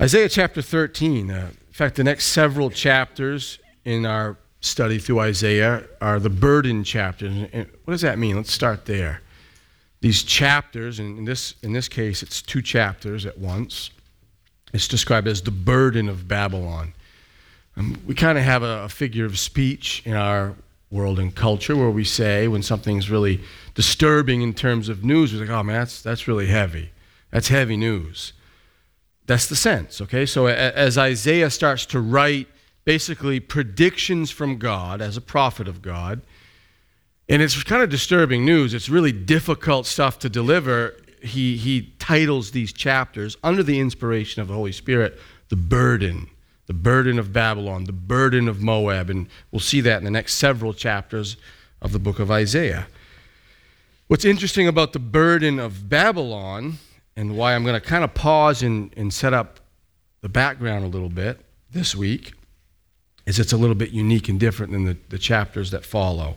Isaiah chapter 13. In fact, the next several chapters in our study through Isaiah are the burden chapters. And what does that mean? Let's start there. These chapters, and in this case, it's 2 chapters at once. It's described as the burden of Babylon. We kind of have a figure of speech in our world and culture where we say when something's really disturbing in terms of news, we're like, oh man, that's really heavy. That's heavy news. That's the sense, okay? So as Isaiah starts to write basically predictions from God as a prophet of God, and it's kind of disturbing news, it's really difficult stuff to deliver, he titles these chapters under the inspiration of the Holy Spirit, the burden of Babylon, the burden of Moab, and we'll see that in the next several chapters of the book of Isaiah. What's interesting about the burden of Babylon, and why I'm going to kind of pause and set up the background a little bit this week, is it's a little bit unique and different than the chapters that follow.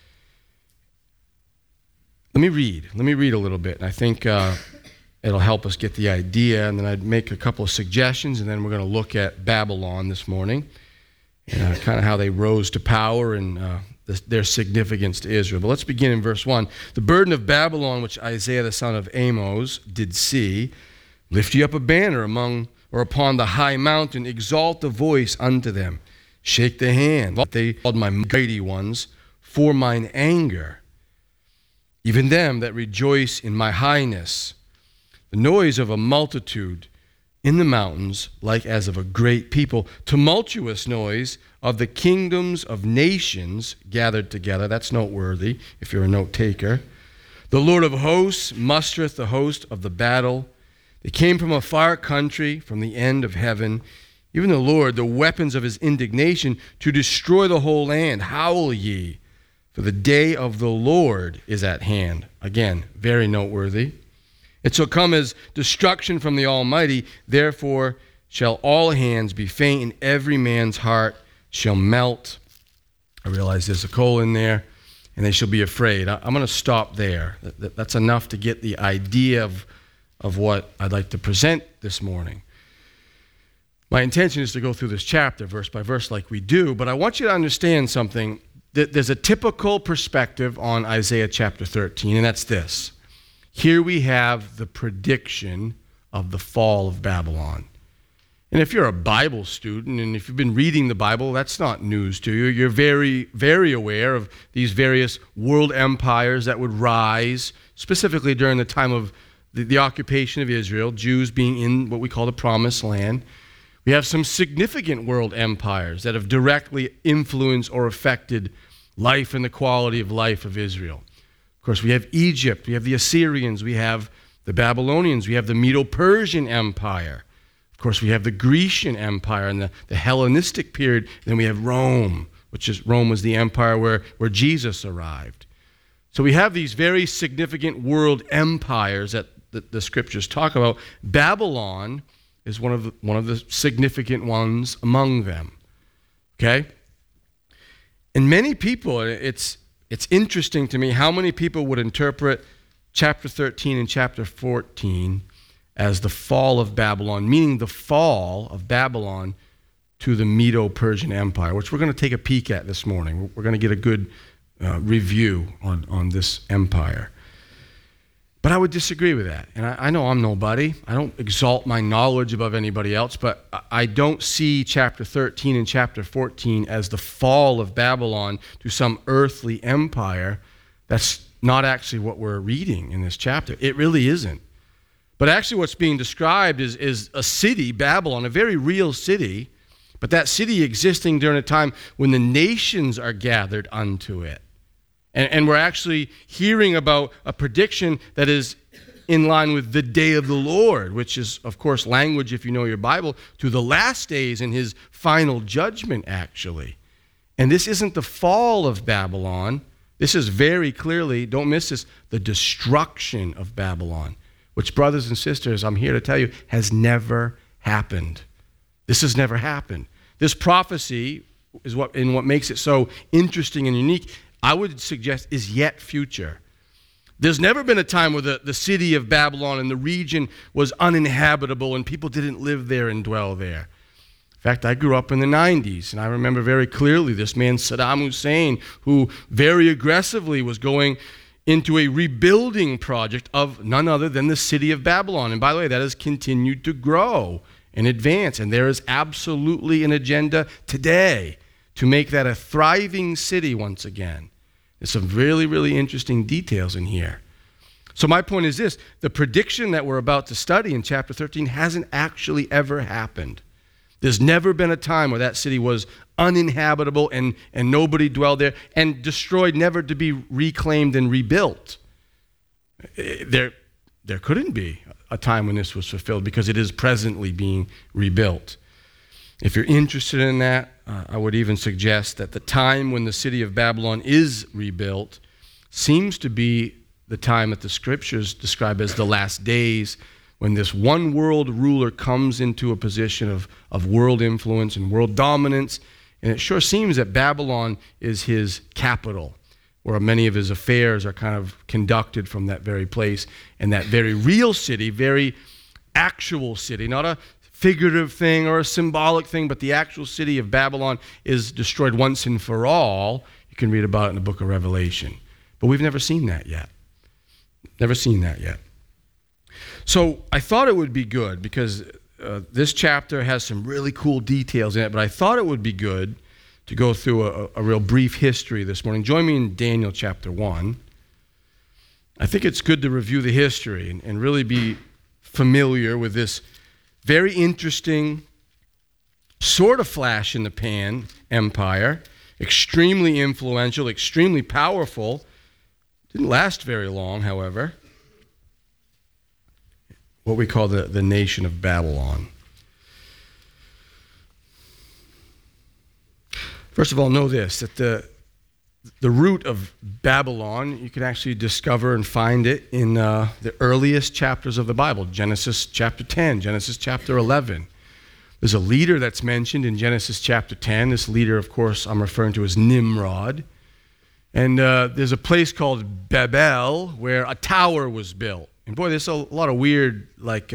Let me read a little bit, and I think it'll help us get the idea, and then I'd make a couple of suggestions, and then we're going to look at Babylon this morning, and kind of how they rose to power and their significance to Israel. But let's begin in verse 1. The burden of Babylon, which Isaiah the son of Amos did see, lift ye up a banner upon the high mountain, exalt the voice unto them, shake the hand. They called my mighty ones for mine anger, even them that rejoice in my highness. The noise of a multitude in the mountains, like as of a great people, tumultuous noise of the kingdoms of nations gathered together. That's noteworthy if you're a note taker. The Lord of hosts mustereth the host of the battle. They came from a far country, from the end of heaven. Even the Lord, the weapons of his indignation, to destroy the whole land. Howl ye, for the day of the Lord is at hand. Again, very noteworthy. It shall come as destruction from the Almighty. Therefore shall all hands be faint, and every man's heart shall melt. I realize there's a colon there. And they shall be afraid. I'm going to stop there. That's enough to get the idea of what I'd like to present this morning. My intention is to go through this chapter verse by verse like we do, but I want you to understand something. There's a typical perspective on Isaiah chapter 13, and that's this. Here we have the prediction of the fall of Babylon. And if you're a Bible student, and if you've been reading the Bible, that's not news to you. You're very, very aware of these various world empires that would rise, specifically during the time of the occupation of Israel, Jews being in what we call the Promised Land. We have some significant world empires that have directly influenced or affected life and the quality of life of Israel. Of course, we have Egypt, we have the Assyrians, we have the Babylonians, we have the Medo-Persian Empire. Of course, we have the Grecian Empire and the Hellenistic period. Then we have Rome, Rome was the empire where Jesus arrived. So we have these very significant world empires that the scriptures talk about. Babylon is one of the significant ones among them. Okay? And many people, it's interesting to me how many people would interpret chapter 13 and chapter 14 as the fall of Babylon, meaning the fall of Babylon to the Medo-Persian Empire, which we're going to take a peek at this morning. We're going to get a good review on this empire. But I would disagree with that. And I know I'm nobody. I don't exalt my knowledge above anybody else, but I don't see chapter 13 and chapter 14 as the fall of Babylon to some earthly empire. That's not actually what we're reading in this chapter. It really isn't. But actually what's being described is a city, Babylon, a very real city, but that city existing during a time when the nations are gathered unto it. And we're actually hearing about a prediction that is in line with the day of the Lord, which is, of course, language, if you know your Bible, to the last days and his final judgment, actually. And this isn't the fall of Babylon. This is very clearly, don't miss this, the destruction of Babylon, which, brothers and sisters, I'm here to tell you, has never happened. This has never happened. This prophecy is what makes it so interesting and unique, I would suggest, is yet future. There's never been a time where the city of Babylon and the region was uninhabitable and people didn't live there and dwell there. In fact, I grew up in the 90s, and I remember very clearly this man, Saddam Hussein, who very aggressively was going into a rebuilding project of none other than the city of Babylon. And by the way, that has continued to grow and advance, and there is absolutely an agenda today to make that a thriving city once again. There's some really, really interesting details in here. So my point is this: the prediction that we're about to study in chapter 13 hasn't actually ever happened. There's never been a time where that city was uninhabitable and nobody dwelled there and destroyed, never to be reclaimed and rebuilt. There couldn't be a time when this was fulfilled because it is presently being rebuilt. If you're interested in that, I would even suggest that the time when the city of Babylon is rebuilt seems to be the time that the scriptures describe as the last days, when this one world ruler comes into a position of world influence and world dominance. And it sure seems that Babylon is his capital, where many of his affairs are kind of conducted from that very place. And that very real city, very actual city, not a figurative thing or a symbolic thing, but the actual city of Babylon is destroyed once and for all. You can read about it in the book of Revelation. But we've never seen that yet. Never seen that yet. So I thought it would be good, because this chapter has some really cool details in it, but I thought it would be good to go through a real brief history this morning. Join me in Daniel chapter 1. I think it's good to review the history and really be familiar with this very interesting, sort of flash in the pan empire, extremely influential, extremely powerful. Didn't last very long, however. What we call the nation of Babylon. First of all, know this, that the root of Babylon, you can actually discover and find it in the earliest chapters of the Bible. Genesis chapter 10, Genesis chapter 11. There's a leader that's mentioned in Genesis chapter 10. This leader, of course, I'm referring to as Nimrod. And there's a place called Babel where a tower was built. And boy, there's a lot of weird,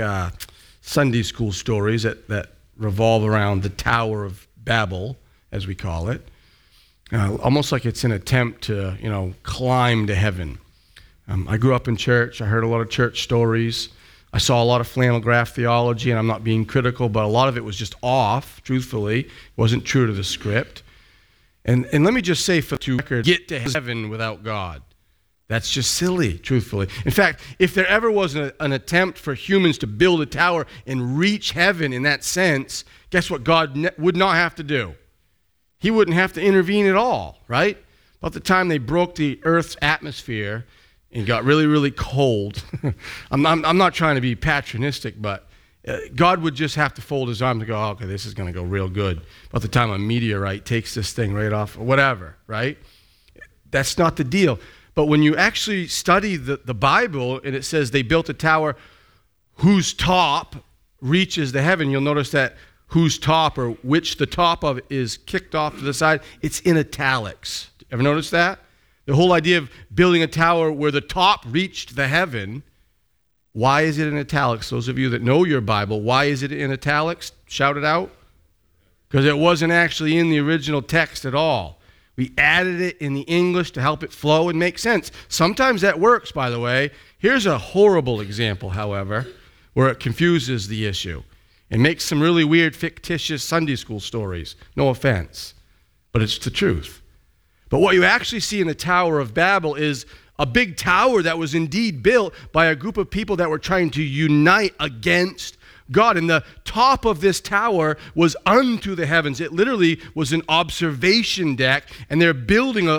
Sunday school stories that revolve around the Tower of Babel, as we call it. Almost like it's an attempt to, climb to heaven. I grew up in church. I heard a lot of church stories. I saw a lot of flannel graph theology, and I'm not being critical, but a lot of it was just off, truthfully. It wasn't true to the script. And let me just say, for the record, get to heaven without God. That's just silly, truthfully. In fact, if there ever was an attempt for humans to build a tower and reach heaven in that sense, guess what God would not have to do? He wouldn't have to intervene at all, right? About the time they broke the Earth's atmosphere and got really, really cold, I'm not trying to be patronistic, but God would just have to fold his arms and go, okay, this is going to go real good. About the time a meteorite takes this thing right off, or whatever, right? That's not the deal. But when you actually study the Bible, and it says they built a tower whose top reaches the heaven, you'll notice that whose top, or which the top of is kicked off to the side, it's in italics. Ever notice that? The whole idea of building a tower where the top reached the heaven, why is it in italics? Those of you that know your Bible, why is it in italics? Shout it out. Because it wasn't actually in the original text at all. We added it in the English to help it flow and make sense. Sometimes that works, by the way. Here's a horrible example, however, where it confuses the issue and makes some really weird, fictitious Sunday school stories. No offense, but it's the truth. But what you actually see in the Tower of Babel is a big tower that was indeed built by a group of people that were trying to unite against God. And the top of this tower was unto the heavens. It literally was an observation deck, and they're building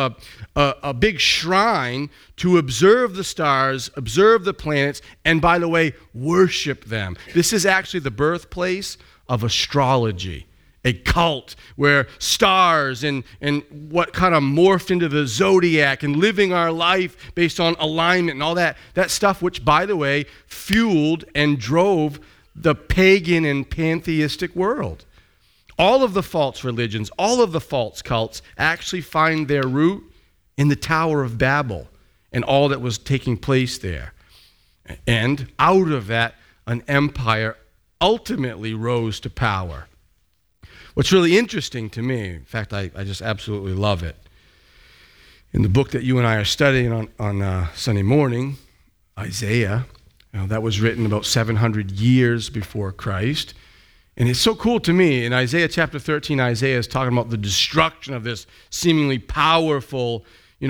a big shrine to observe the stars, observe the planets, and by the way, worship them. This is actually the birthplace of astrology, a cult where stars and what kind of morphed into the zodiac and living our life based on alignment and all that stuff, which, by the way, fueled and drove the pagan and pantheistic world. All of the false religions, all of the false cults actually find their root in the Tower of Babel. and all that was taking place there. And out of that, an empire ultimately rose to power. What's really interesting to me, in fact, I just absolutely love it, in the book that you and I are studying on Sunday morning, Isaiah, that was written about 700 years before Christ. And it's so cool to me. In Isaiah chapter 13, Isaiah is talking about the destruction of this seemingly powerful,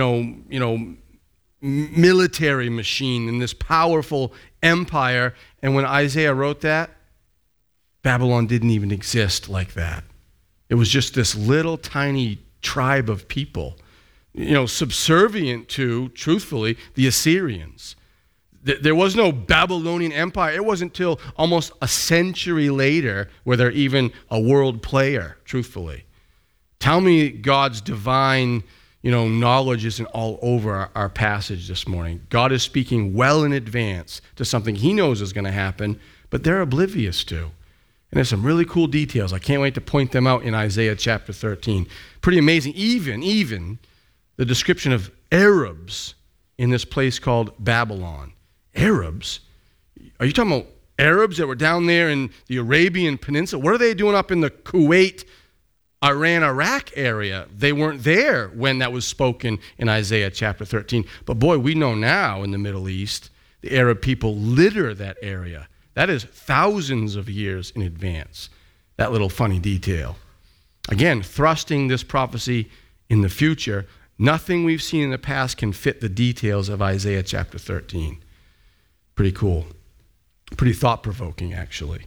military machine and this powerful empire. And when Isaiah wrote that, Babylon didn't even exist like that. It was just this little tiny tribe of people, subservient to, truthfully, the Assyrians. There was no Babylonian empire. It wasn't until almost a century later where they're even a world player, truthfully. Tell me God's divine, knowledge isn't all over our passage this morning. God is speaking well in advance to something he knows is going to happen, but they're oblivious to. And there's some really cool details. I can't wait to point them out in Isaiah chapter 13. Pretty amazing. Even the description of Arabs in this place called Babylon. Arabs? Are you talking about Arabs that were down there in the Arabian Peninsula? What are they doing up in the Kuwait, Iran, Iraq area? They weren't there when that was spoken in Isaiah chapter 13. But boy, we know now in the Middle East, the Arab people litter that area. That is thousands of years in advance, that little funny detail. Again, thrusting this prophecy in the future, nothing we've seen in the past can fit the details of Isaiah chapter 13. Pretty cool. Pretty thought-provoking, actually.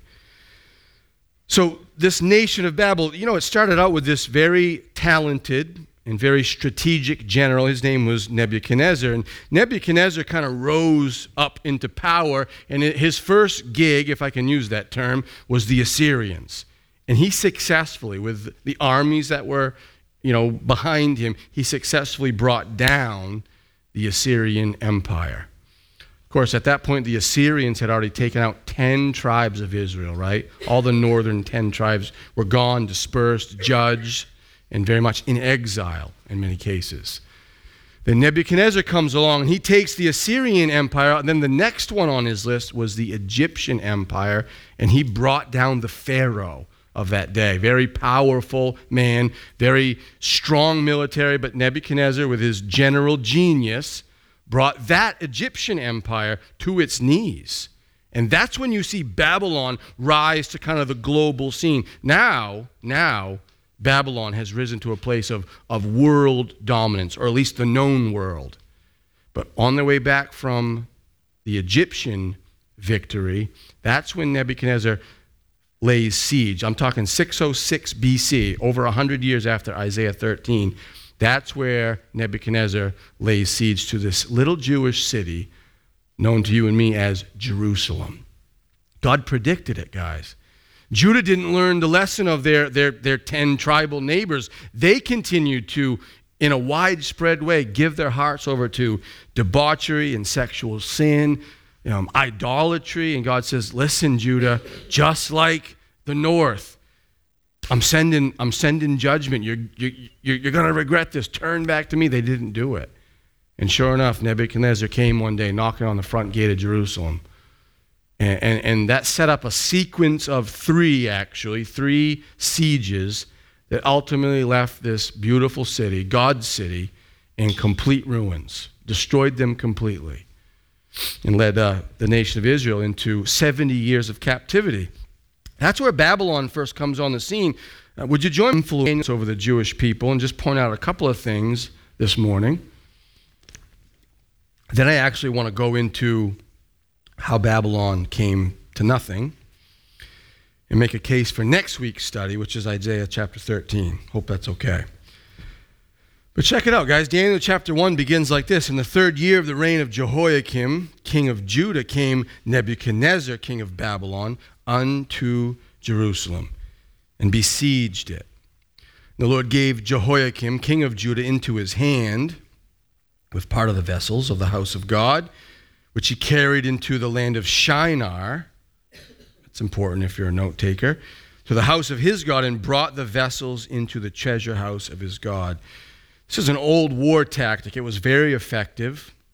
So this nation of Babel, it started out with this very talented and very strategic general. His name was Nebuchadnezzar. And Nebuchadnezzar kind of rose up into power. And his first gig, if I can use that term, was the Assyrians. And he successfully, with the armies that were, behind him, he successfully brought down the Assyrian Empire. Of course, at that point, the Assyrians had already taken out 10 tribes of Israel, right? All the northern 10 tribes were gone, dispersed, judged, and very much in exile in many cases. Then Nebuchadnezzar comes along, and he takes the Assyrian Empire, and then the next one on his list was the Egyptian Empire, and he brought down the Pharaoh of that day. Very powerful man, very strong military, but Nebuchadnezzar, with his general genius, brought that Egyptian empire to its knees. And that's when you see Babylon rise to kind of the global scene. Now, Babylon has risen to a place of world dominance, or at least the known world. But on their way back from the Egyptian victory, that's when Nebuchadnezzar lays siege. I'm talking 606 BC, over 100 years after Isaiah 13. That's where Nebuchadnezzar lays siege to this little Jewish city known to you and me as Jerusalem. God predicted it, guys. Judah didn't learn the lesson of their 10 tribal neighbors. They continued to, in a widespread way, give their hearts over to debauchery and sexual sin, idolatry. And God says, listen, Judah, just like the north, I'm sending judgment. You're going to regret this. Turn back to me. They didn't do it. And sure enough, Nebuchadnezzar came one day knocking on the front gate of Jerusalem. And that set up a sequence of three sieges that ultimately left this beautiful city, God's city, in complete ruins, destroyed them completely, and led the nation of Israel into 70 years of captivity. That's where Babylon first comes on the scene. Would you join influence over the Jewish people and just point out a couple of things this morning? Then I actually want to go into how Babylon came to nothing and make a case for next week's study, which is Isaiah chapter 13. Hope that's okay. But check it out, guys. Daniel chapter 1 begins like this. In the 3rd year of the reign of Jehoiakim, king of Judah, came Nebuchadnezzar, king of Babylon, unto Jerusalem and besieged it. The Lord gave Jehoiakim, king of Judah, into his hand with part of the vessels of the house of God, which he carried into the land of Shinar. It's important if you're a note taker. To the house of his God, and brought the vessels into the treasure house of his God. This is an old war tactic. It was very effective.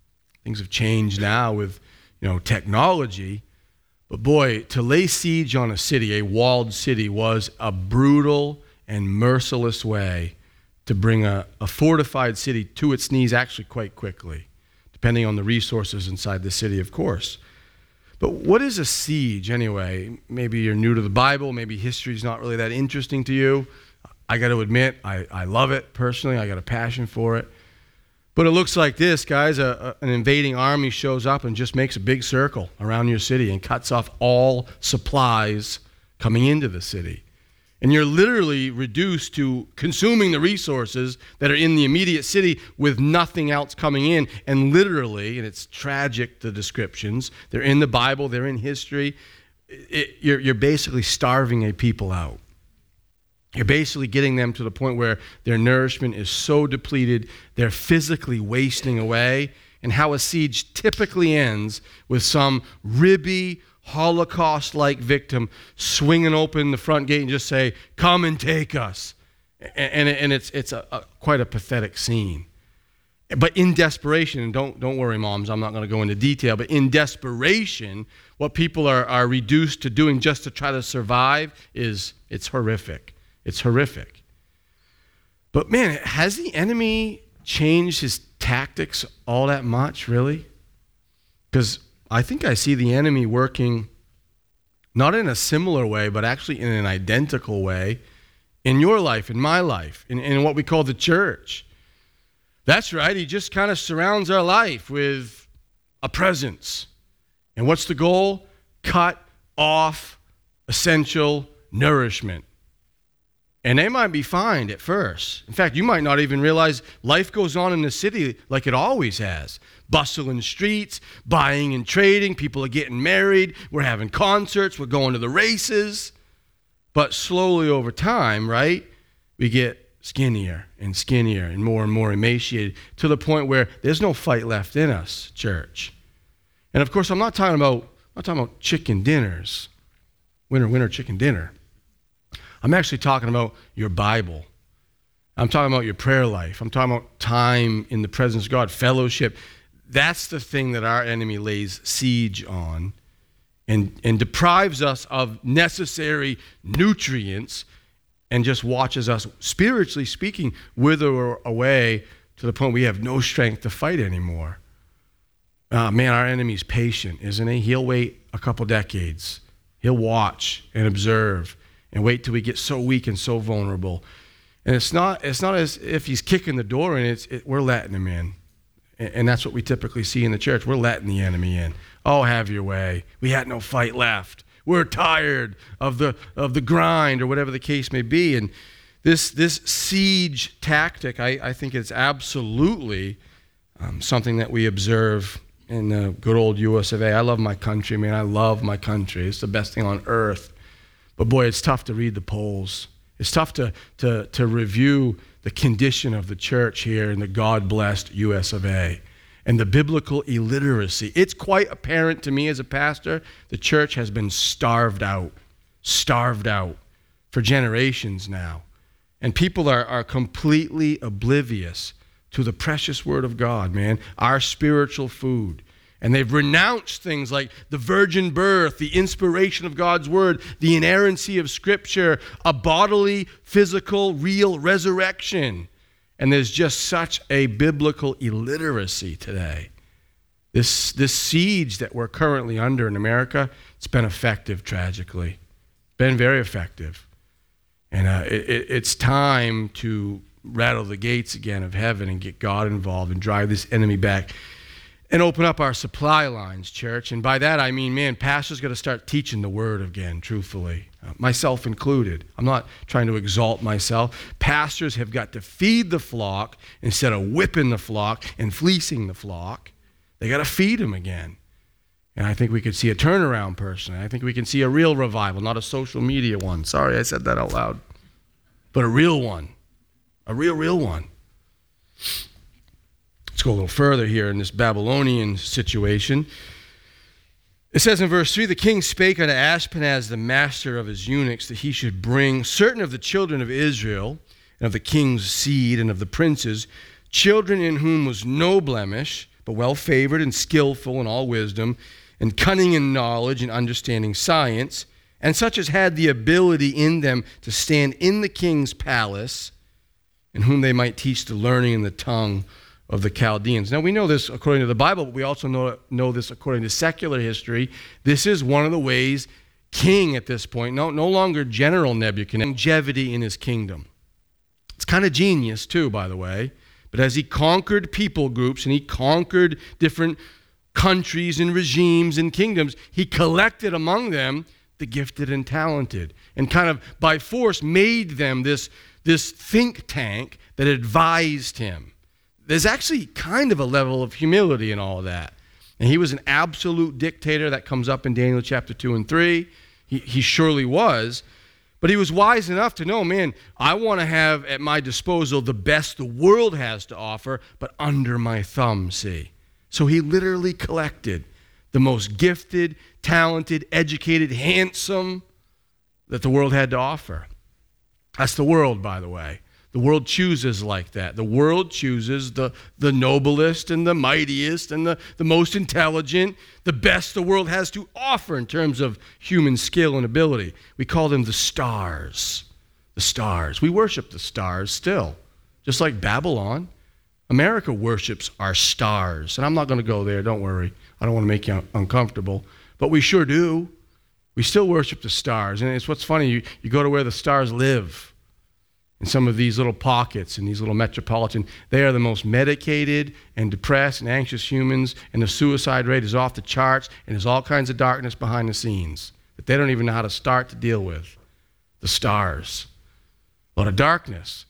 Things have changed now with, technology. But boy, to lay siege on a city, a walled city, was a brutal and merciless way to bring a fortified city to its knees actually quite quickly, depending on the resources inside the city, of course. But what is a siege anyway? Maybe you're new to the Bible. Maybe history's not really that interesting to you. I got to admit, I love it personally. I got a passion for it. But it looks like this, guys. An invading army shows up and just makes a big circle around your city and cuts off all supplies coming into the city. And you're literally reduced to consuming the resources that are in the immediate city with nothing else coming in. And literally, and it's tragic, the descriptions, they're in the Bible, they're in history, you're basically starving a people out. You're basically getting them to the point where their nourishment is so depleted, they're physically wasting away. And how a siege typically ends with some ribby, Holocaust-like victim swinging open the front gate and just say, "Come and take us." And it's quite a pathetic scene. But in desperation, and don't worry, moms, I'm not going to go into detail, but in desperation, what people are reduced to doing just to try to survive it's horrific. It's horrific. But man, has the enemy changed his tactics all that much, really? Because I think I see the enemy working not in a similar way, but actually in an identical way in your life, in my life, in what we call the church. That's right. He just kind of surrounds our life with a presence. And what's the goal? Cut off essential nourishment. And they might be fine at first. In fact, you might not even realize life goes on in the city like it always has. Bustling streets, buying and trading, people are getting married, we're having concerts, we're going to the races. But slowly over time, right, we get skinnier and more emaciated to the point where there's no fight left in us, church. And of course, I'm not talking about chicken dinners, winter chicken dinner. I'm actually talking about your Bible. I'm talking about your prayer life. I'm talking about time in the presence of God, fellowship. That's the thing that our enemy lays siege on and deprives us of necessary nutrients and just watches us, spiritually speaking, wither away to the point we have no strength to fight anymore. Man, our enemy's patient, isn't he? He'll wait a couple decades. He'll watch and observe and wait till we get so weak and so vulnerable. And it's not as if he's kicking the door in, we're letting him in. And that's what we typically see in the church. We're letting the enemy in. Oh, have your way. We had no fight left. We're tired of the grind, or whatever the case may be. And this siege tactic, I think it's absolutely something that we observe in the good old US of A. I love my country, man. I love my country. It's the best thing on earth. But boy, it's tough to read the polls. It's tough to review the condition of the church here in the God-blessed US of A and the biblical illiteracy. It's quite apparent to me as a pastor, the church has been starved out for generations now. And people are completely oblivious to the precious word of God, man, our spiritual food. And they've renounced things like the virgin birth, the inspiration of God's word, the inerrancy of Scripture, a bodily, physical, real resurrection. And there's just such a biblical illiteracy today. This siege that we're currently under in America, it's been effective, tragically. Been very effective. And it's time to rattle the gates again of heaven and get God involved and drive this enemy back. And open up our supply lines, church. And by that I mean, man, pastors got to start teaching the word again, truthfully. Myself included. I'm not trying to exalt myself. Pastors have got to feed the flock instead of whipping the flock and fleecing the flock. They got to feed them again. And I think we could see a turnaround, personally. I think we can see a real revival, not a social media one. Sorry, I said that out loud. But a real one. A real one. Let's go a little further here in this Babylonian situation. It says in verse 3, the king spake unto Ashpenaz, the master of his eunuchs, that he should bring certain of the children of Israel, and of the king's seed, and of the princes, children in whom was no blemish, but well-favored and skillful in all wisdom, and cunning in knowledge and understanding science, and such as had the ability in them to stand in the king's palace, and whom they might teach the learning and the tongue of the Chaldeans. Now, we know this according to the Bible, but we also know this according to secular history. This is one of the ways king at this point, no longer General Nebuchadnezzar, longevity in his kingdom. It's kind of genius too, by the way. But as he conquered people groups and he conquered different countries and regimes and kingdoms, he collected among them the gifted and talented, and kind of by force made them this think tank that advised him. There's actually kind of a level of humility in all of that. And he was an absolute dictator. That comes up in Daniel chapter 2 and 3. He surely was. But he was wise enough to know, man, I want to have at my disposal the best the world has to offer, but under my thumb, see. So he literally collected the most gifted, talented, educated, handsome that the world had to offer. That's the world, by the way. The world chooses like that. The world chooses the noblest and the mightiest and the most intelligent, the best the world has to offer in terms of human skill and ability. We call them the stars. The stars. We worship the stars still, just like Babylon. America worships our stars. And I'm not going to go there, don't worry. I don't want to make you uncomfortable. But we sure do. We still worship the stars. And it's what's funny, you go to where the stars live. In some of these little pockets, in these little metropolitan, they are the most medicated and depressed and anxious humans, and the suicide rate is off the charts, and there's all kinds of darkness behind the scenes that they don't even know how to start to deal with. The stars. A lot of darkness.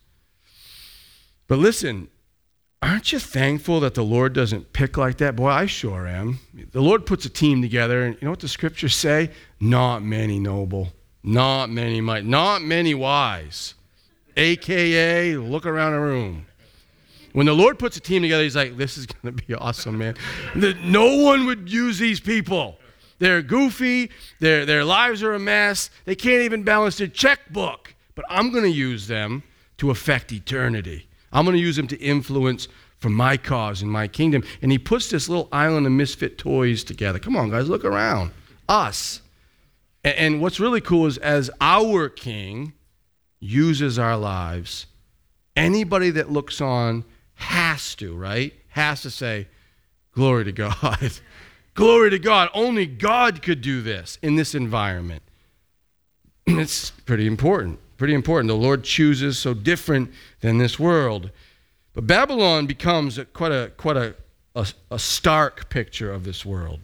But listen, aren't you thankful that the Lord doesn't pick like that? Boy, I sure am. The Lord puts a team together, and you know what the scriptures say? Not many noble, not many might, not many wise. AKA, look around the room. When the Lord puts a team together, he's like, this is going to be awesome, man. No one would use these people. They're goofy. Their lives are a mess. They can't even balance their checkbook. But I'm going to use them to affect eternity. I'm going to use them to influence for my cause and my kingdom. And he puts this little island of misfit toys together. Come on, guys, look around. Us. And what's really cool is as our king uses our lives, anybody that looks on has to, right? Has to say, glory to God. Glory to God. Only God could do this in this environment. It's pretty important. Pretty important. The Lord chooses so different than this world. But Babylon becomes quite a stark picture of this world.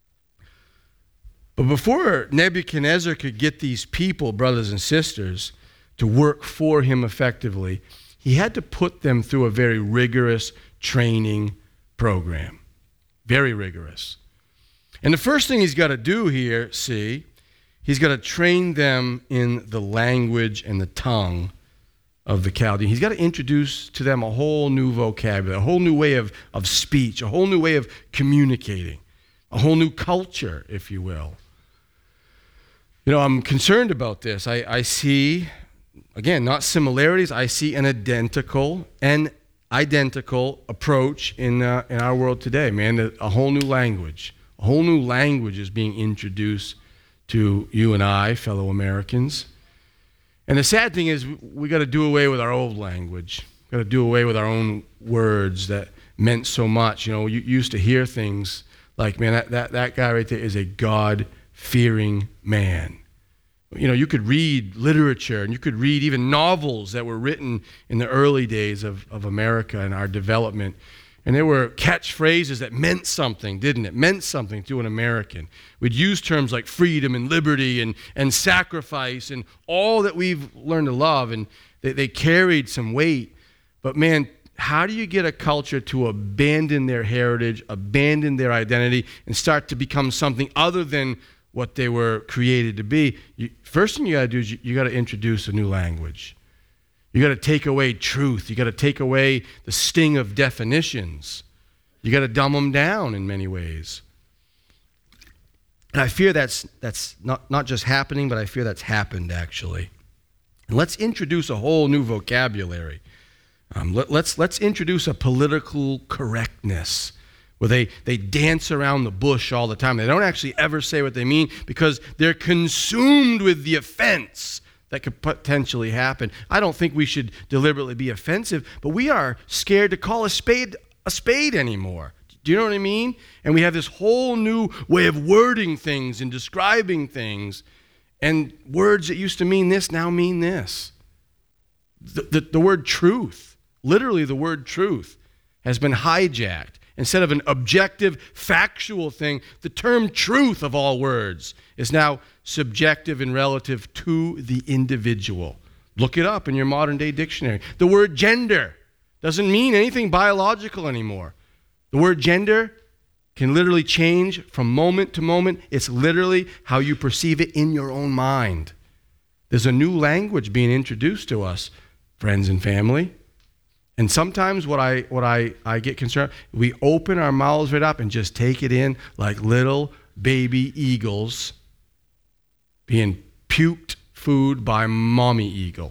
But before Nebuchadnezzar could get these people, brothers and sisters, to work for him effectively, he had to put them through a very rigorous training program. Very rigorous. And the first thing he's got to do here, see, he's got to train them in the language and the tongue of the Chaldean. He's got to introduce to them a whole new vocabulary, a whole new way of speech, a whole new way of communicating, a whole new culture, if you will. You know, I'm concerned about this. I see, again, not similarities. I see an identical approach in our world today, man. A whole new language. A whole new language is being introduced to you and I, fellow Americans. And the sad thing is we got to do away with our old language. Got to do away with our own words that meant so much. You know, you used to hear things like, man, that guy right there is a God-fearing man. You know, you could read literature and you could read even novels that were written in the early days of America and our development. And there were catchphrases that meant something, didn't it? Meant something to an American. We'd use terms like freedom and liberty and sacrifice and all that we've learned to love, and they carried some weight. But man, how do you get a culture to abandon their heritage, abandon their identity, and start to become something other than what they were created to be? First thing you got to do is you got to introduce a new language. You got to take away truth. You got to take away the sting of definitions. You got to dumb them down in many ways. And I fear that's not just happening, but I fear that's happened actually. And let's introduce a whole new vocabulary. Let's introduce a political correctness. where they dance around the bush all the time. They don't actually ever say what they mean because they're consumed with the offense that could potentially happen. I don't think we should deliberately be offensive, but we are scared to call a spade anymore. Do you know what I mean? And we have this whole new way of wording things and describing things, and words that used to mean this now mean this. The word truth, literally the word truth, has been hijacked. Instead of an objective, factual thing, the term truth of all words is now subjective and relative to the individual. Look it up in your modern day dictionary. The word gender doesn't mean anything biological anymore. The word gender can literally change from moment to moment. It's literally how you perceive it in your own mind. There's a new language being introduced to us, friends and family. And sometimes what I get concerned, we open our mouths right up and just take it in like little baby eagles being puked food by mommy eagle.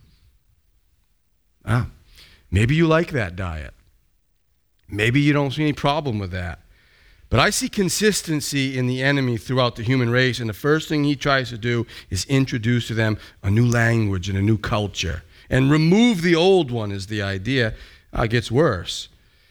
Maybe you like that diet. Maybe you don't see any problem with that. But I see consistency in the enemy throughout the human race, and the first thing he tries to do is introduce to them a new language and a new culture. And remove the old one is the idea. It gets worse.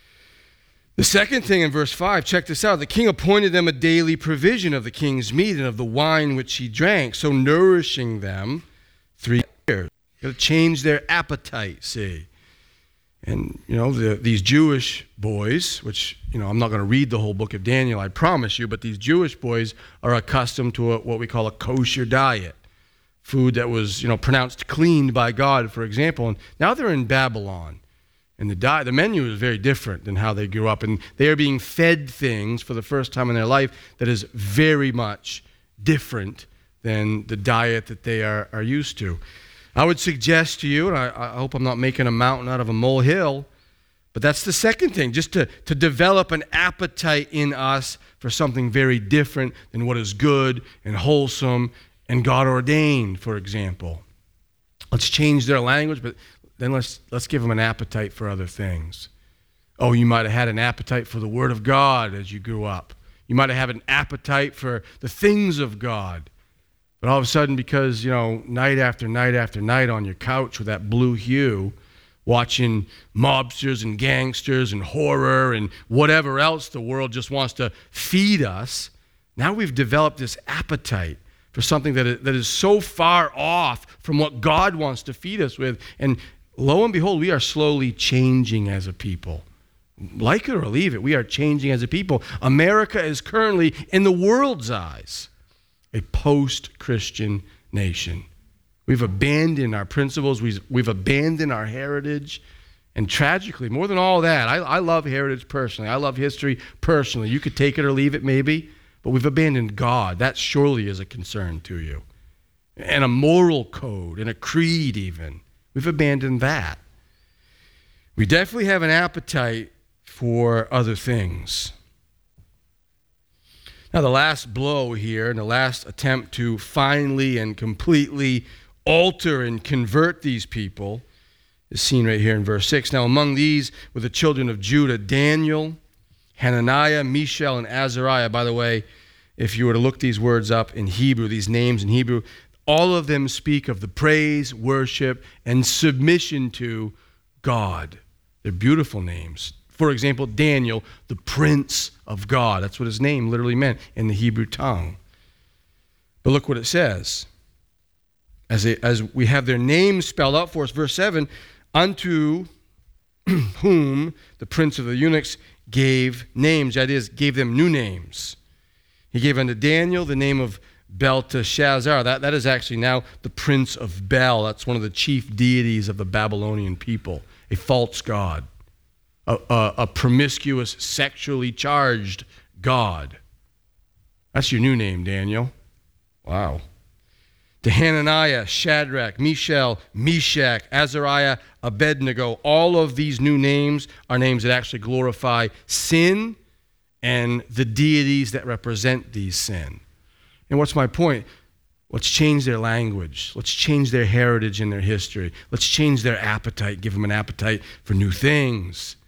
The second thing in verse 5, check this out. The king appointed them a daily provision of the king's meat and of the wine which he drank, so nourishing them 3 years. Got to change their appetite, see. And, these Jewish boys, which, I'm not going to read the whole book of Daniel, I promise you, but these Jewish boys are accustomed to what we call a kosher diet. Food that was, pronounced clean by God, for example. And now they're in Babylon. And the menu is very different than how they grew up. And they are being fed things for the first time in their life that is very much different than the diet that they are used to. I would suggest to you, and I hope I'm not making a mountain out of a molehill, but that's the second thing, just to develop an appetite in us for something very different than what is good and wholesome and God ordained, for example. Let's change their language, but then let's give them an appetite for other things. Oh, you might have had an appetite for the Word of God as you grew up. You might have had an appetite for the things of God. But all of a sudden, because, night after night after night on your couch with that blue hue, watching mobsters and gangsters and horror and whatever else the world just wants to feed us, now we've developed this appetite for something that is so far off from what God wants to feed us with. And lo and behold, we are slowly changing as a people. Like it or leave it, we are changing as a people. America is currently, in the world's eyes, a post-Christian nation. We've abandoned our principles. We've abandoned our heritage. And tragically, more than all that, I love heritage personally. I love history personally. You could take it or leave it maybe. But we've abandoned God. That surely is a concern to you. And a moral code and a creed even. We've abandoned that. We definitely have an appetite for other things. Now the last blow here and the last attempt to finally and completely alter and convert these people is seen right here in verse 6. Now among these were the children of Judah, Daniel, Hananiah, Mishael, and Azariah. By the way, if you were to look these words up in Hebrew, these names in Hebrew, all of them speak of the praise, worship, and submission to God. They're beautiful names. For example, Daniel, the Prince of God. That's what his name literally meant in the Hebrew tongue. But look what it says. As we have their names spelled out for us, verse 7, unto whom the prince of the eunuchs gave names, that is, gave them new names. He gave unto Daniel the name of Belteshazzar. That is actually now the prince of Bel. That's one of the chief deities of the Babylonian people, a false god, a promiscuous, sexually charged god. That's your new name, Daniel. Wow. To Hananiah, Shadrach, Mishael, Meshach, Azariah, Abednego. All of these new names are names that actually glorify sin and the deities that represent these sin. And what's my point? Let's change their language. Let's change their heritage and their history. Let's change their appetite, give them an appetite for new things.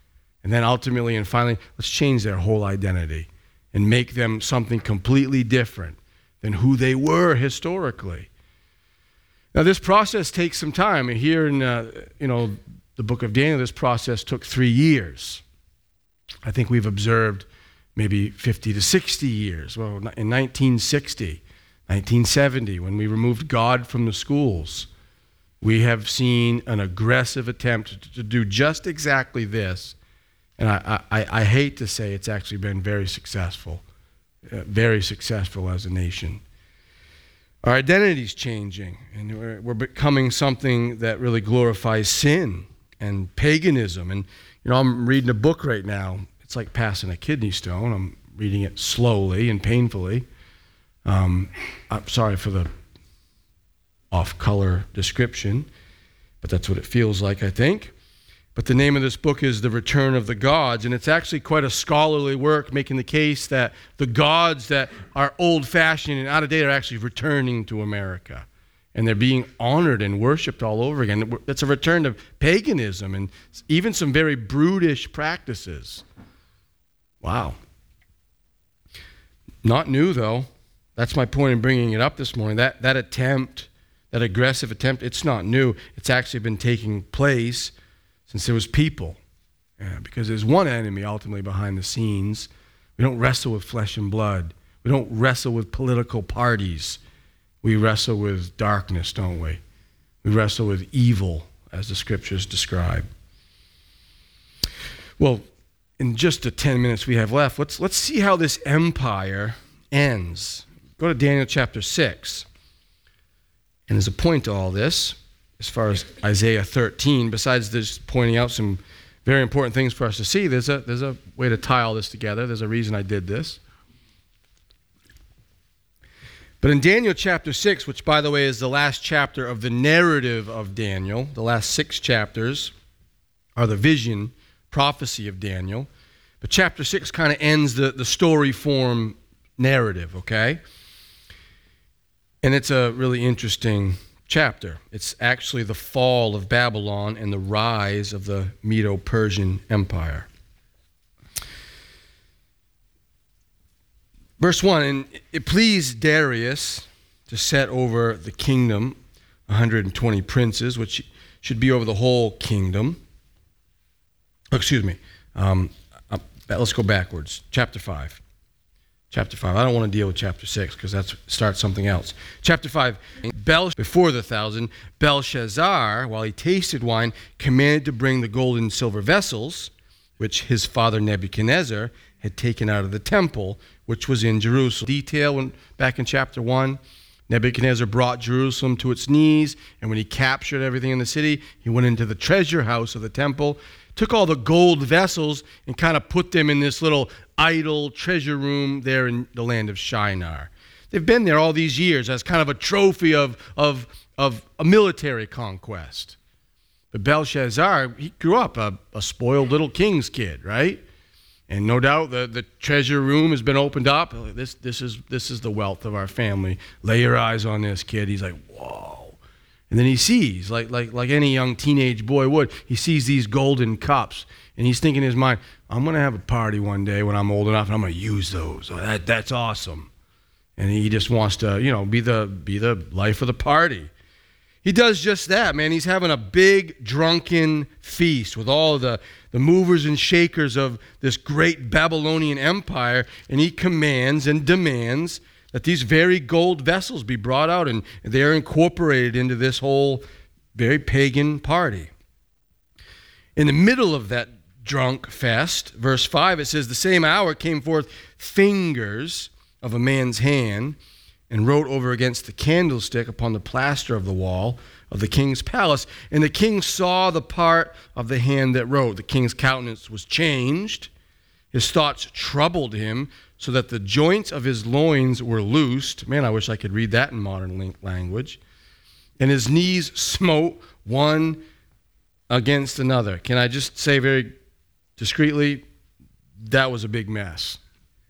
And then ultimately and finally, let's change their whole identity and make them something completely different than who they were historically. Now, this process takes some time. Here in the book of Daniel, this process took 3 years. I think we've observed maybe 50 to 60 years. Well, in 1960, 1970, when we removed God from the schools, we have seen an aggressive attempt to do just exactly this. And I hate to say it's actually been very successful as a nation. Our identity's changing, and we're becoming something that really glorifies sin and paganism. And, I'm reading a book right now. It's like passing a kidney stone. I'm reading it slowly and painfully. I'm sorry for the off-color description, but that's what it feels like, I think. But the name of this book is The Return of the Gods, and it's actually quite a scholarly work making the case that the gods that are old-fashioned and out of date are actually returning to America, and they're being honored and worshipped all over again. It's a return to paganism and even some very brutish practices. Wow. Not new, though. That's my point in bringing it up this morning. That attempt, that aggressive attempt, it's not new. It's actually been taking place since there was people. Because there's one enemy ultimately behind the scenes. We don't wrestle with flesh and blood. We don't wrestle with political parties. We wrestle with darkness, don't we? We wrestle with evil, as the scriptures describe. Well, in just the 10 minutes we have left, let's see how this empire ends. Go to Daniel chapter 6. And there's a point to all this, as far as Isaiah 13. Besides just pointing out some very important things for us to see, there's a way to tie all this together. There's a reason I did this. But in Daniel chapter 6, which, by the way, is the last chapter of the narrative of Daniel, the last 6 chapters are the vision, prophecy of Daniel. But chapter 6 kind of ends the story form narrative, okay? And it's a really interesting chapter. It's actually the fall of Babylon and the rise of the Medo-Persian Empire. Verse 1, and it pleased Darius to set over the kingdom 120 princes, which should be over the whole kingdom. Let's go backwards. Chapter 5. Chapter 5. I don't want to deal with chapter 6 because that starts something else. Chapter 5. Before the 1,000, Belshazzar, while he tasted wine, commanded to bring the gold and silver vessels, which his father Nebuchadnezzar had taken out of the temple, which was in Jerusalem. Detail back in chapter 1. Nebuchadnezzar brought Jerusalem to its knees, and when he captured everything in the city, he went into the treasure house of the temple, took all the gold vessels and kind of put them in this little idol treasure room there in the land of Shinar. They've been there all these years as kind of a trophy of a military conquest. But Belshazzar, he grew up a spoiled little king's kid, right? And no doubt the treasure room has been opened up. This is the wealth of our family. Lay your eyes on this, kid. He's like, whoa. And then he sees, like any young teenage boy would, he sees these golden cups. And he's thinking in his mind, I'm going to have a party one day when I'm old enough, and I'm going to use those. That's awesome. And he just wants to, be the life of the party. He does just that, man. He's having a big drunken feast with all the movers and shakers of this great Babylonian empire, and he commands and demands that these very gold vessels be brought out, and they're incorporated into this whole very pagan party. In the middle of that drunk fest, verse 5, it says, the same hour came forth fingers of a man's hand and wrote over against the candlestick upon the plaster of the wall of the king's palace. And the king saw the part of the hand that wrote. The king's countenance was changed. His thoughts troubled him, so that the joints of his loins were loosed. Man, I wish I could read that in modern language. And his knees smote one against another. Can I just say very discreetly, that was a big mess.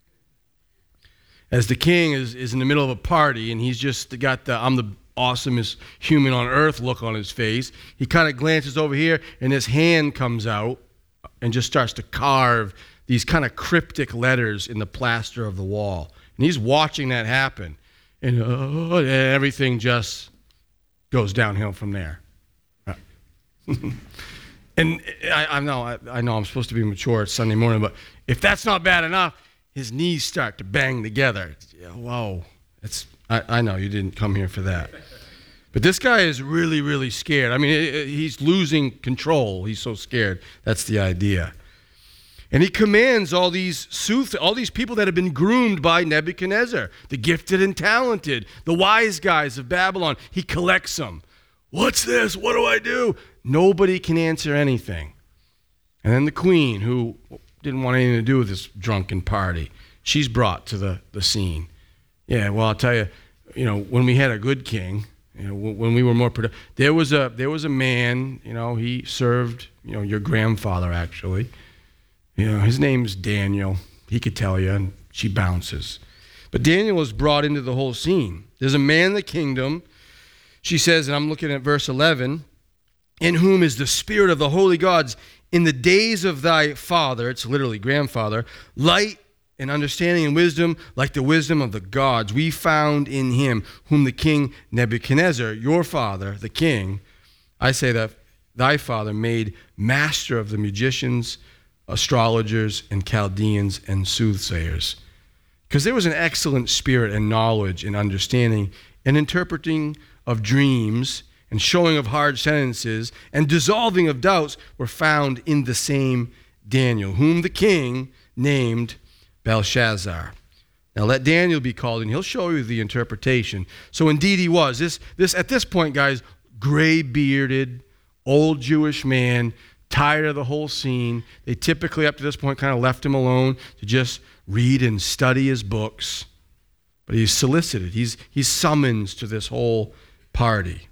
As the king is in the middle of a party, and he's just got the I'm the awesomest human on earth look on his face, he kind of glances over here, and his hand comes out and just starts to carve these kind of cryptic letters in the plaster of the wall. And he's watching that happen. And everything just goes downhill from there. And I know I'm supposed to be mature. It's Sunday morning, but if that's not bad enough, his knees start to bang together. Whoa. I know you didn't come here for that. But this guy is really, really scared. I mean, he's losing control. He's so scared. That's the idea. And he commands all these people that have been groomed by Nebuchadnezzar, the gifted and talented, the wise guys of Babylon. He collects them. What's this? What do I do? Nobody can answer anything. And then the queen, who didn't want anything to do with this drunken party, she's brought to the scene. Yeah, well, I'll tell you, when we had a good king, when we were more productive, there was a man, he served, your grandfather actually. His name's Daniel. He could tell you, and she bounces. But Daniel is brought into the whole scene. There's a man in the kingdom, she says, and I'm looking at verse 11, in whom is the spirit of the holy gods. In the days of thy father, it's literally grandfather, light and understanding and wisdom like the wisdom of the gods we found in him, whom the king Nebuchadnezzar, your father, the king, I say that thy father made master of the magicians, astrologers, and Chaldeans, and soothsayers. Because there was an excellent spirit and knowledge and understanding and interpreting of dreams and showing of hard sentences and dissolving of doubts were found in the same Daniel, whom the king named Belshazzar. Now let Daniel be called, and he'll show you the interpretation. So indeed he was. This at this point, guys, gray-bearded, old Jewish man, tired of the whole scene. They typically, up to this point, kind of left him alone to just read and study his books. But he's solicited. He's summoned to this whole party.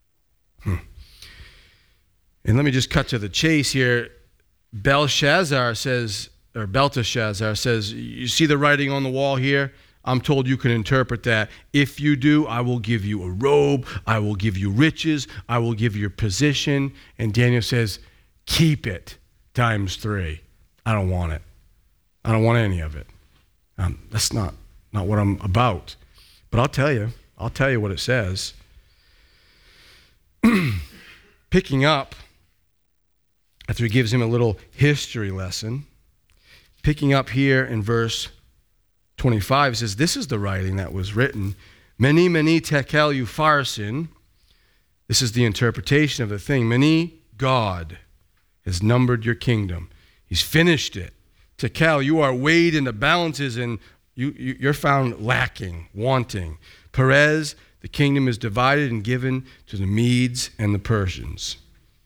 And let me just cut to the chase here. Belteshazzar says, you see the writing on the wall here? I'm told you can interpret that. If you do, I will give you a robe. I will give you riches. I will give you your position. And Daniel says, keep it times 3. I don't want it. I don't want any of it. That's not what I'm about. But I'll tell you what it says. Picking up, after he gives him a little history lesson, picking up here in verse 25, it says, this is the writing that was written. Mene, mene, tekel upharsin. This is the interpretation of the thing. Mene, God has numbered your kingdom. He's finished it. Tekel, you are weighed in the balances and you're found lacking, wanting. Perez, the kingdom is divided and given to the Medes and the Persians.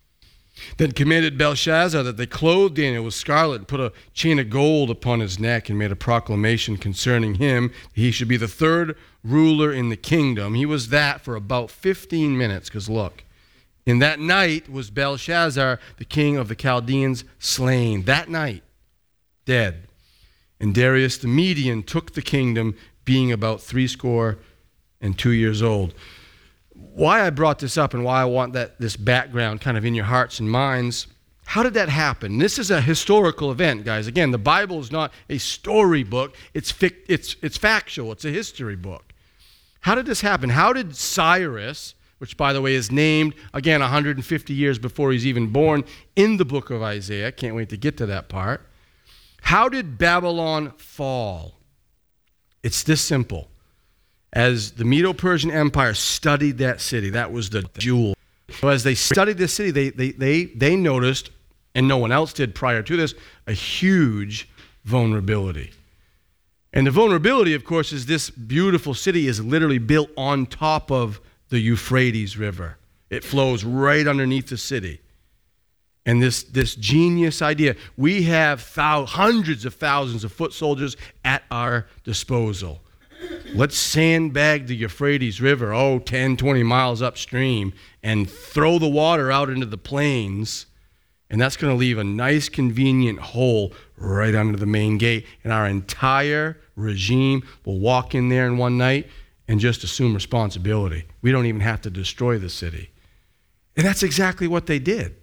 Then commanded Belshazzar that they clothed Daniel with scarlet and put a chain of gold upon his neck and made a proclamation concerning him. He should be the third ruler in the kingdom. He was that for about 15 minutes, because look, in that night was Belshazzar, the king of the Chaldeans, slain. That night, dead. And Darius the Median took the kingdom, being about 62 years old. Why I brought this up and why I want this background kind of in your hearts and minds, how did that happen? This is a historical event, guys. Again, the Bible is not a storybook. It's factual. It's a history book. How did this happen? How did Cyrus, which, by the way, is named, again, 150 years before he's even born, in the book of Isaiah? Can't wait to get to that part. How did Babylon fall? It's this simple. As the Medo-Persian Empire studied that city, that was the jewel. So as they studied this city, they noticed, and no one else did prior to this, a huge vulnerability. And the vulnerability, of course, is this beautiful city is literally built on top of the Euphrates River. It flows right underneath the city. And this genius idea, we have hundreds of thousands of foot soldiers at our disposal. Let's sandbag the Euphrates River, 10, 20 miles upstream, and throw the water out into the plains, and that's going to leave a nice, convenient hole right under the main gate, and our entire regime will walk in there in one night and just assume responsibility. We don't even have to destroy the city. And that's exactly what they did.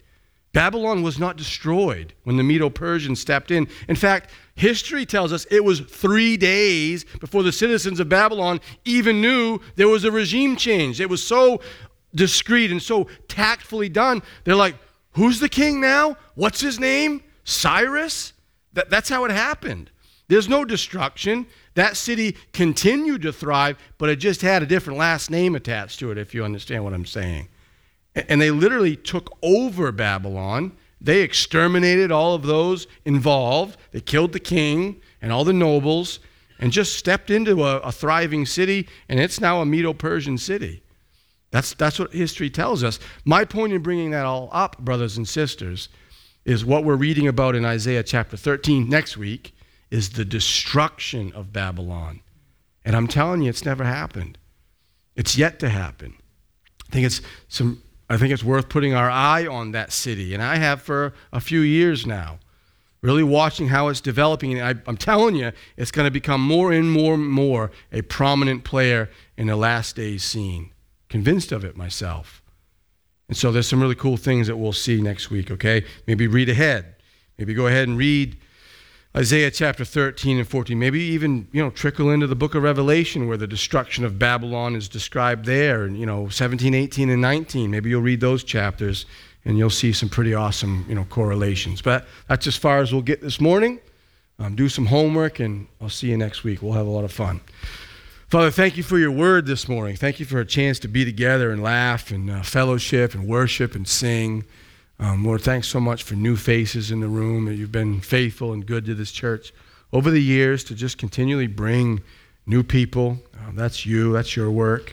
Babylon was not destroyed when the Medo-Persians stepped in. In fact, history tells us it was 3 days before the citizens of Babylon even knew there was a regime change. It was so discreet and so tactfully done. They're like, who's the king now? What's his name? Cyrus? That's how it happened. There's no destruction. That city continued to thrive, but it just had a different last name attached to it, if you understand what I'm saying. And they literally took over Babylon. They exterminated all of those involved. They killed the king and all the nobles and just stepped into a thriving city, and it's now a Medo-Persian city. That's what history tells us. My point in bringing that all up, brothers and sisters, is what we're reading about in Isaiah chapter 13 next week is the destruction of Babylon. And I'm telling you, it's never happened. It's yet to happen. I think it's worth putting our eye on that city, and I have for a few years now, really watching how it's developing. And I'm telling you, it's going to become more and more a prominent player in the last days scene. Convinced of it myself. And so there's some really cool things that we'll see next week, okay? Maybe read ahead. Maybe go ahead and read Isaiah chapter 13 and 14. Maybe even, trickle into the book of Revelation where the destruction of Babylon is described there. And, 17, 18, and 19. Maybe you'll read those chapters and you'll see some pretty awesome, correlations. But that's as far as we'll get this morning. Do some homework and I'll see you next week. We'll have a lot of fun. Father, thank you for your word this morning. Thank you for a chance to be together and laugh and fellowship and worship and sing. Lord, thanks so much for new faces in the room. You've been faithful and good to this church over the years to just continually bring new people. That's you. That's your work.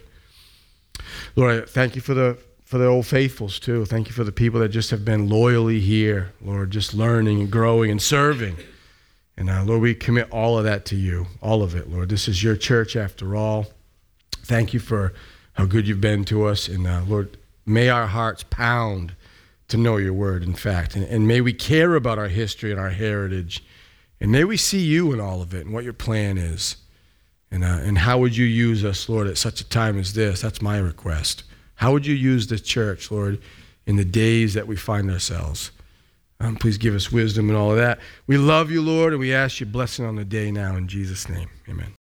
Lord, I thank you for the old faithfuls too. Thank you for the people that just have been loyally here, Lord, just learning and growing and serving. And Lord, we commit all of that to you, all of it, Lord. This is your church after all. Thank you for how good you've been to us. And Lord, may our hearts pound to know your word, in fact. And may we care about our history and our heritage. And may we see you in all of it and what your plan is. And how would you use us, Lord, at such a time as this? That's my request. How would you use the church, Lord, in the days that we find ourselves? Please give us wisdom and all of that. We love you, Lord, and we ask your blessing on the day now in Jesus' name. Amen.